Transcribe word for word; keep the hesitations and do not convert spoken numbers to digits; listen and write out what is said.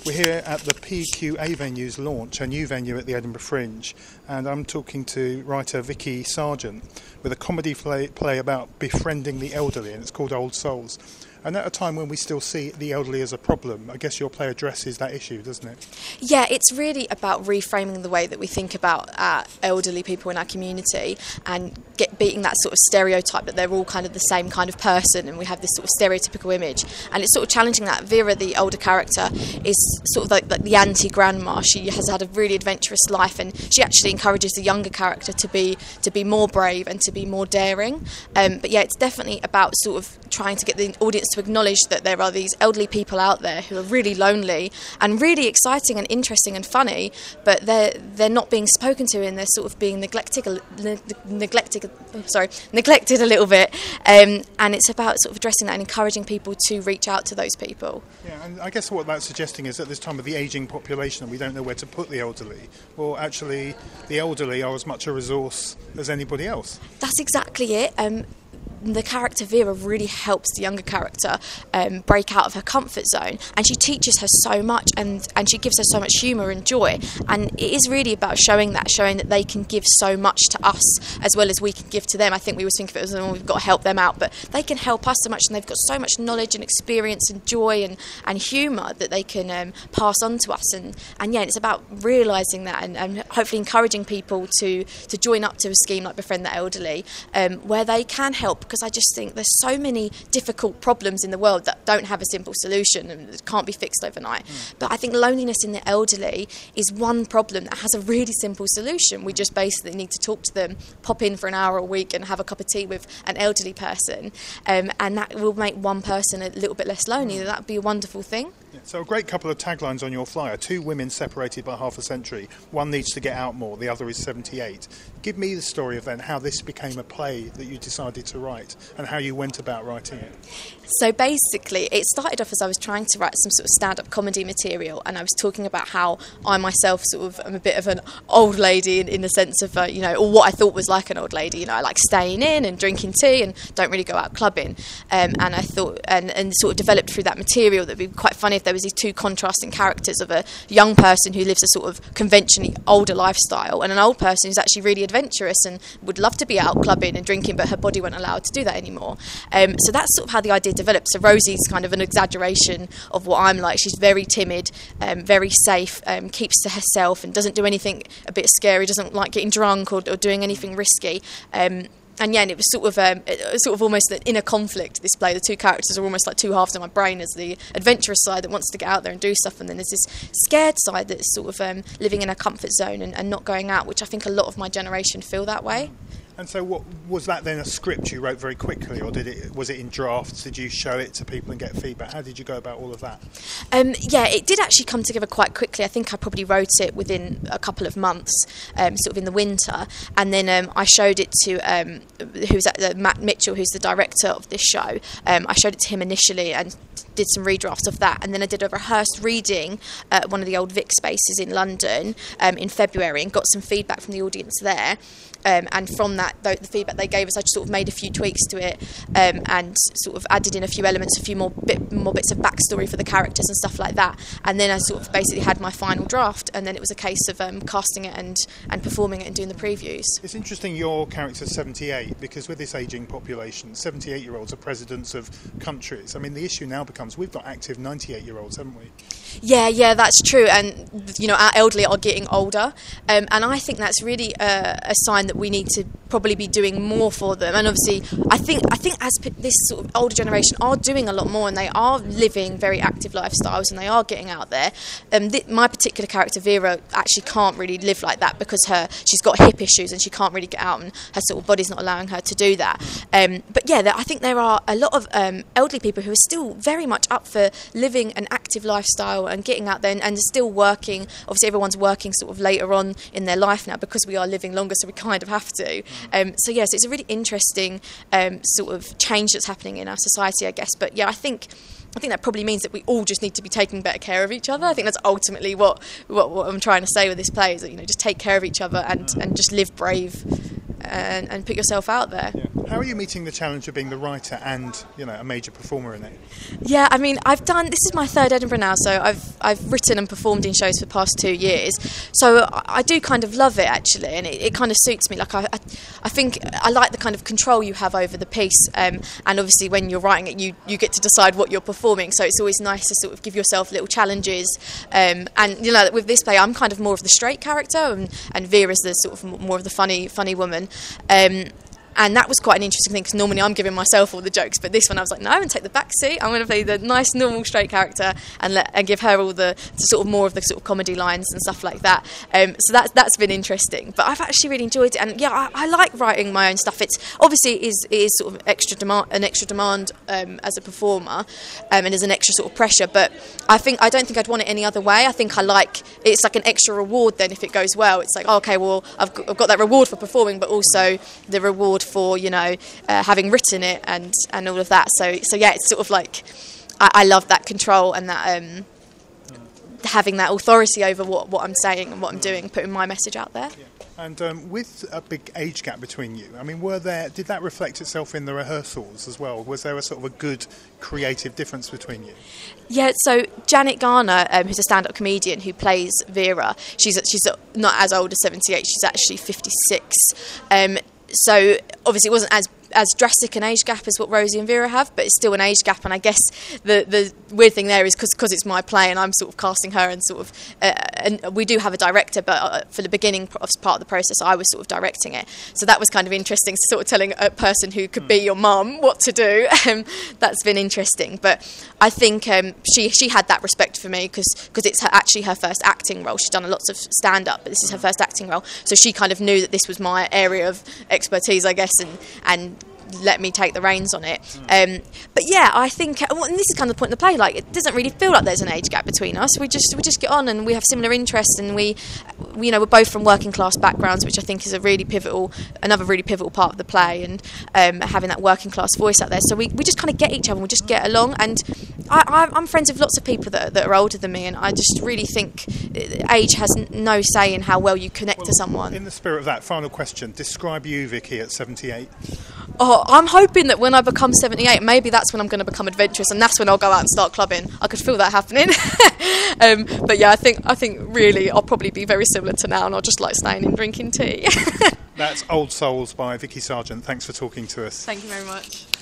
We're here at the P Q A Venues launch, a new venue at the Edinburgh Fringe, and I'm talking to writer Vicky Sargent with a comedy play, play about befriending the elderly, and it's called Old Souls. And at a time when we still see the elderly as a problem, I guess your play addresses that issue, doesn't it? Yeah, it's really about reframing the way that we think about uh, elderly people in our community and get beating that sort of stereotype that they're all kind of the same kind of person and we have this sort of stereotypical image. And it's sort of challenging that. Vera, the older character, is sort of like, like the anti-grandma. She has had a really adventurous life, and she actually encourages the younger character to be to be more brave and to be more daring. Um, but yeah, it's definitely about sort of trying to get the audience to acknowledge that there are these elderly people out there who are really lonely and really exciting and interesting and funny, but they're they're not being spoken to and they're sort of being neglected, ne- neglected, sorry, neglected a little bit. Um, and it's about sort of addressing that and encouraging people to reach out to those people. Yeah, and I guess what that's suggesting is at this time of the ageing population, we don't know where to put the elderly. Well, actually, the elderly are as much a resource as anybody else. That's exactly it. Um, the character Vera really helps the younger character um, break out of her comfort zone, and she teaches her so much, and, and she gives her so much humour and joy, and it is really about showing that showing that they can give so much to us as well as we can give to them. I think we always think of it as, oh, we've got to help them out, but they can help us so much, and they've got so much knowledge and experience and joy and, and humour that they can um, pass on to us, and, and yeah, it's about realising that and, and hopefully encouraging people to, to join up to a scheme like Befriend the Elderly, um, where they can help, because I just think there's so many difficult problems in the world that don't have a simple solution and can't be fixed overnight. Mm. But I think loneliness in the elderly is one problem that has a really simple solution. We just basically need to talk to them, pop in for an hour a week and have a cup of tea with an elderly person, um, and that will make one person a little bit less lonely. Mm. That would be a wonderful thing. Yeah, so a great couple of taglines on your flyer: two women separated by half a century, one needs to get out more, the other is seventy-eight. Give me the story of then how this became a play that you decided to write and how you went about writing it. So basically it started off as I was trying to write some sort of stand-up comedy material, and I was talking about how I myself sort of am a bit of an old lady in, in the sense of uh, you know, or what I thought was like an old lady. You know, I like staying in and drinking tea and don't really go out clubbing, um, and I thought and, and sort of developed through that material that would be quite funny if there was these two contrasting characters of a young person who lives a sort of conventionally older lifestyle and an old person who's actually really adventurous and would love to be out clubbing and drinking, but her body won't allow her to do that anymore. Um, so that's sort of how the idea developed. So Rosie's kind of an exaggeration of what I'm like. She's very timid, um, very safe, um, keeps to herself and doesn't do anything a bit scary, doesn't like getting drunk or, or doing anything risky. Um, And yeah, and it was sort of um, it was sort of almost an inner conflict, this play. The two characters are almost like two halves of my brain. There's the adventurous side that wants to get out there and do stuff, and then there's this scared side that's sort of um, living in a comfort zone and, and not going out, which I think a lot of my generation feel that way. And so what was that then a script you wrote very quickly, or did it was it in drafts? Did you show it to people and get feedback? How did you go about all of that? Um, yeah, it did actually come together quite quickly. I think I probably wrote it within a couple of months, um, sort of in the winter, and then um, I showed it to um, who's at the, Matt Mitchell, who's the director of this show. Um, I showed it to him initially and did some redrafts of that, and then I did a rehearsed reading at one of the old Vic spaces in London um, in February and got some feedback from the audience there. Um, and from that, the, the feedback they gave us, I just sort of made a few tweaks to it um, and sort of added in a few elements, a few more bit more bits of backstory for the characters and stuff like that. And then I sort of basically had my final draft, and then it was a case of um, casting it and, and performing it and doing the previews. It's interesting your character's seventy-eight, because with this ageing population, seventy-eight-year-olds are presidents of countries. I mean, the issue now becomes we've got active ninety-eight-year-olds, haven't we? Yeah, yeah, that's true. And, you know, our elderly are getting older. Um, and I think that's really a, a sign that we need to probably be doing more for them. And obviously, I think I think as p- this sort of older generation are doing a lot more, and they are living very active lifestyles, and they are getting out there. Um, th- my particular character, Vera, actually can't really live like that because her she's got hip issues and she can't really get out, and her sort of body's not allowing her to do that. Um, but yeah, there, I think there are a lot of um, elderly people who are still very much up for living an active lifestyle and getting out there and, and still working. Obviously, everyone's working sort of later on in their life now because we are living longer, so we kind of have to. Um, so yes, it's a really interesting um, sort of change that's happening in our society, I guess. But yeah, I think I think that probably means that we all just need to be taking better care of each other. I think that's ultimately what what, what I'm trying to say with this play, is that, you know, just take care of each other and, and just live brave and, and put yourself out there. Yeah. How are you meeting the challenge of being the writer and, you know, a major performer in it? Yeah, I mean, I've done, this is my third Edinburgh now, so I've I've written and performed in shows for the past two years. So I, I do kind of love it, actually, and it, it kind of suits me. Like, I, I I think I like the kind of control you have over the piece, um, and obviously when you're writing it, you, you get to decide what you're performing, so it's always nice to sort of give yourself little challenges. Um, and, you know, with this play, I'm kind of more of the straight character, and, and Vera's the sort of more of the funny, funny woman. Um, And that was quite an interesting thing, because normally I'm giving myself all the jokes, but this one I was like, no, I'm going to take the back seat. I'm going to play the nice, normal, straight character and let and give her all the sort of more of the sort of comedy lines and stuff like that. Um, so that's that's been interesting. But I've actually really enjoyed it, and yeah, I, I like writing my own stuff. It's obviously it is it is sort of extra demand, an extra demand um, as a performer, um, and there's an extra sort of pressure. But I think I don't think I'd want it any other way. I think I like it's like an extra reward then if it goes well. It's like, oh, okay, well I've got, I've got that reward for performing, but also the reward for, you know, uh, having written it and, and all of that. So so yeah, it's sort of like I, I love that control and that um, having that authority over what, what I'm saying and what I'm doing, putting my message out there. Yeah. And um, with a big age gap between you, I mean, were there did that reflect itself in the rehearsals as well? Was there a sort of a good creative difference between you? Yeah, so Janet Garner, um, who's a stand-up comedian who plays Vera, she's she's not as old as seventy-eight, she's actually fifty-six. Um, so obviously it wasn't as as drastic an age gap as what Rosie and Vera have, but it's still an age gap. And I guess the the weird thing there is because it's my play and I'm sort of casting her, and sort of uh, and we do have a director, but uh, for the beginning of part of the process I was sort of directing it, so that was kind of interesting, sort of telling a person who could be your mum what to do. Um, that's been interesting, but I think um, she she had that respect for me because because it's her, actually her first acting role. She's done lots of stand up, but this is her first acting role, so she kind of knew that this was my area of expertise, I guess, and and let me take the reins on it. Um, but yeah, I think, well, and this is kind of the point of the play, like, it doesn't really feel like there's an age gap between us. We just we just get on, and we have similar interests, and we, we you know, we're both from working class backgrounds, which I think is a really pivotal, another really pivotal part of the play, and um, having that working class voice out there. So we, we just kind of get each other, and we just get along. And I, I, I'm friends with lots of people that, that are older than me, and I just really think age has no say in how well you connect well, to someone. In the spirit of that, final question, describe you, Vicky, at seventy-eight. Oh, I'm hoping that when I become seventy-eight, maybe that's when I'm going to become adventurous, and that's when I'll go out and start clubbing. I could feel that happening. um, but yeah, I think I think really I'll probably be very similar to now, and I'll just like staying and drinking tea. That's Old Souls by Vicky Sargent. Thanks for talking to us. Thank you very much.